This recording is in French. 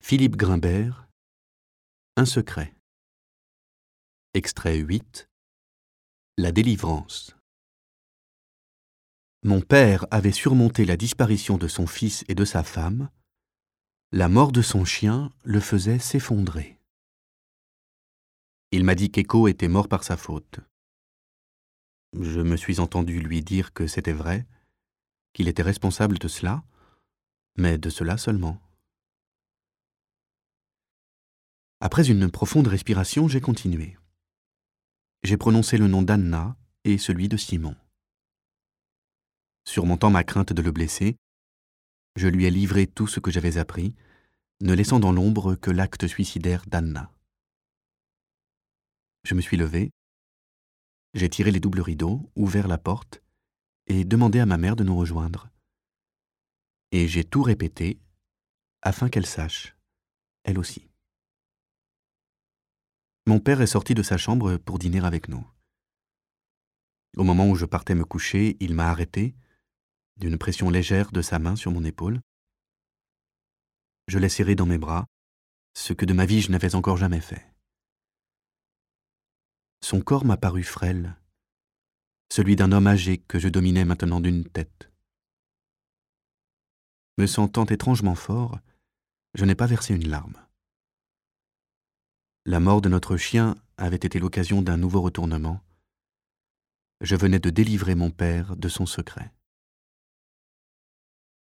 Philippe Grimbert, Un secret. Extrait 8. La délivrance. Mon père avait surmonté la disparition de son fils et de sa femme. La mort de son chien le faisait s'effondrer. Il m'a dit qu'Echo était mort par sa faute. Je me suis entendu lui dire que c'était vrai, qu'il était responsable de cela, mais de cela seulement. Après une profonde respiration, j'ai continué. J'ai prononcé le nom d'Anna et celui de Simon. Surmontant ma crainte de le blesser, je lui ai livré tout ce que j'avais appris, ne laissant dans l'ombre que l'acte suicidaire d'Anna. Je me suis levé, j'ai tiré les doubles rideaux, ouvert la porte et demandé à ma mère de nous rejoindre. Et j'ai tout répété, afin qu'elle sache, elle aussi. Mon père est sorti de sa chambre pour dîner avec nous. Au moment où je partais me coucher, il m'a arrêté, d'une pression légère de sa main sur mon épaule. Je l'ai serré dans mes bras, ce que de ma vie je n'avais encore jamais fait. Son corps m'a paru frêle, celui d'un homme âgé que je dominais maintenant d'une tête. Me sentant étrangement fort, je n'ai pas versé une larme. La mort de notre chien avait été l'occasion d'un nouveau retournement. Je venais de délivrer mon père de son secret.